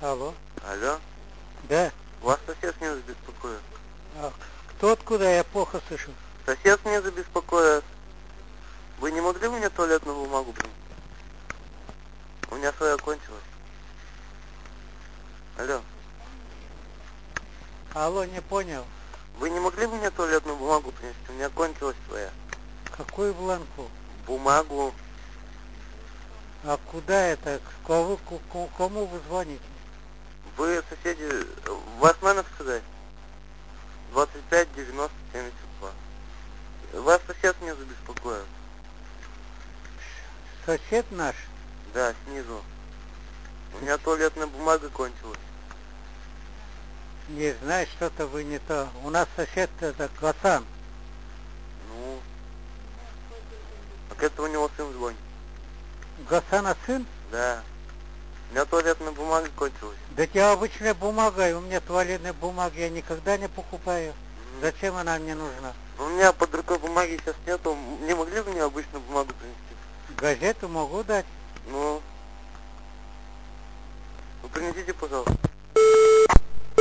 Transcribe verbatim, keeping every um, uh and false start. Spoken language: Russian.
Алло. Алло. Да. Вас сосед снизу беспокоит. А кто откуда? Я плохо слышу. Сосед снизу беспокоит. Вы не могли мне туалетную бумагу принести? У меня своя кончилась. Алло. Алло, не понял. Вы не могли бы мне туалетную бумагу принести? У меня кончилась своя. Какую бланку? Бумагу. А куда это? Кому, кому, кому вы звоните? Вы соседи... Вас номер сказать? двадцать пять девяносто семьдесят два. Вас сосед снизу беспокоит. Сосед наш? Да, снизу. У меня туалетная бумага кончилась. Не знаю, что-то вы не то. У нас сосед это Гасан. Ну... Так это у него сын звонит. Гасана сын? Да. У меня туалетная бумага кончилась. Да я обычная бумага, и у меня туалетной бумаги я никогда не покупаю. Mm-hmm. Зачем она мне нужна? У меня под рукой бумаги сейчас нету. Не могли бы мне обычную бумагу принести? Газету могу дать. Ну... Вы принесите, пожалуйста.